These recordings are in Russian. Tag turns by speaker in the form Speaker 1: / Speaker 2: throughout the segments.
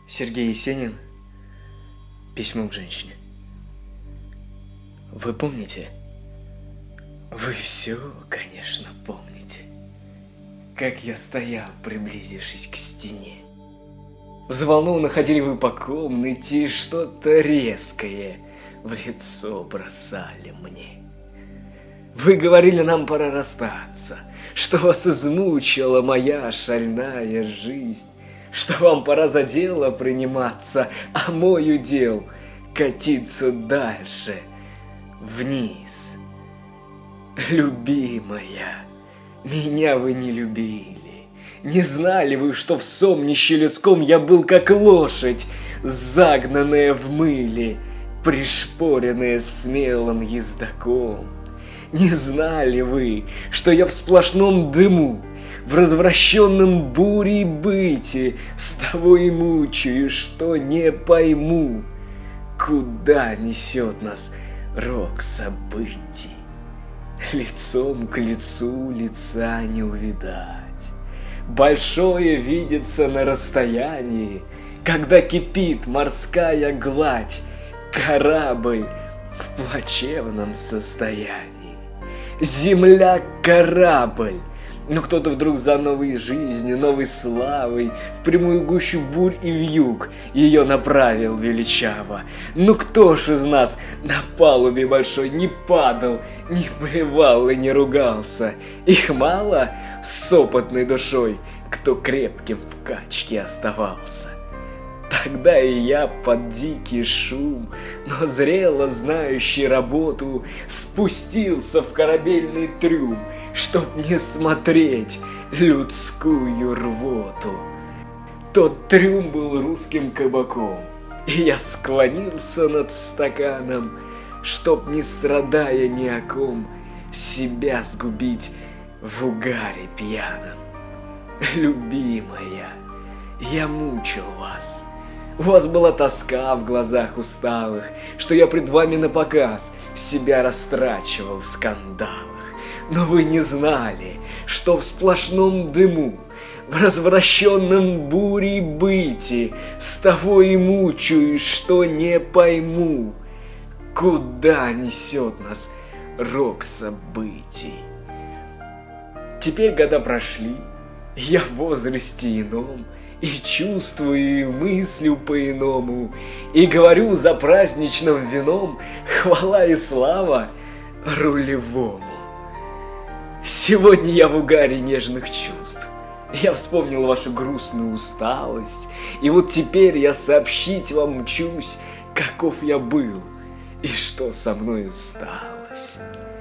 Speaker 1: Сергей Есенин. Письмо к женщине. Вы помните? Вы все, конечно, помните. Как я стоял, приблизившись к стене. Взволнованно ходили вы по комнате, что-то резкое в лицо бросали мне. Вы говорили, нам пора расстаться, что вас измучила моя шальная жизнь, что вам пора за дело приниматься, а мой удел катиться дальше, вниз. Любимая, меня вы не любили. Не знали вы, что в сомнище людском я был как лошадь, загнанная в мыле, пришпоренная смелым ездаком. Не знали вы, что я в сплошном дыму, в развращенном буре быте, с того и мучаюсь, что не пойму, куда несет нас рок событий. Лицом к лицу лица не увидать. Большое видится на расстоянии, когда кипит морская гладь, корабль в плачевном состоянии. Земля — корабль, но кто-то вдруг за новой жизнью, новой славой в прямую гущу бурь и вьюг ее направил величаво. Ну кто ж из нас на палубе большой не падал, не плевал и не ругался? Их мало с опытной душой, кто крепким в качке оставался. Тогда и я под дикий шум, но зрело знающий работу, спустился в корабельный трюм, чтоб не смотреть людскую рвоту. Тот трюм был русским кабаком, и я склонился над стаканом, чтоб, не страдая ни о ком, себя сгубить в угаре пьяном. Любимая, я мучил вас. У вас была тоска в глазах усталых, что я пред вами напоказ себя растрачивал в скандалах. Но вы не знали, что в сплошном дыму, в развращенном буре быти, с того и мучаюсь, что не пойму, куда несет нас рок событий. Теперь года прошли, я в возрасте ином, и чувствую, и мыслю по-иному, и говорю за праздничным вином хвала и слава рулевому. Сегодня я в угаре нежных чувств. Я вспомнил вашу грустную усталость, и вот теперь я сообщить вам мчусь, каков я был и что со мной сталось.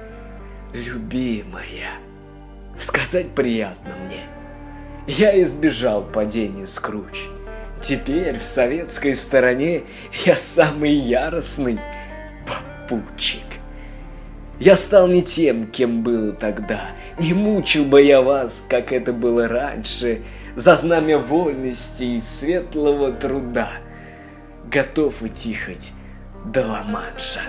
Speaker 1: Любимая, сказать приятно мне. Я избежал падения с круч. Теперь в советской стороне я самый яростный попутчик. Я стал не тем, кем был тогда. Не мучил бы я вас, как это было раньше, за знамя вольности и светлого труда. Готов идти хоть до Ла-Манша.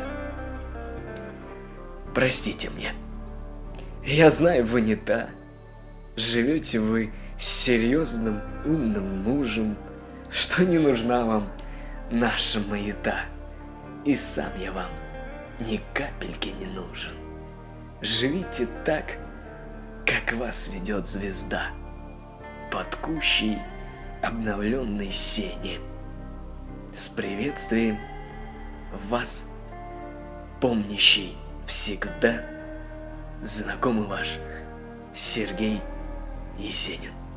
Speaker 1: Простите мне. Я знаю, вы не та. Живете вы с серьезным, умным мужем, что не нужна вам наша маята. И сам я вам ни капельки не нужен. Живите так, как вас ведет звезда, под кущей обновленной сени. С приветствием вас, помнящий всегда, знакомый ваш Сергей Есенин.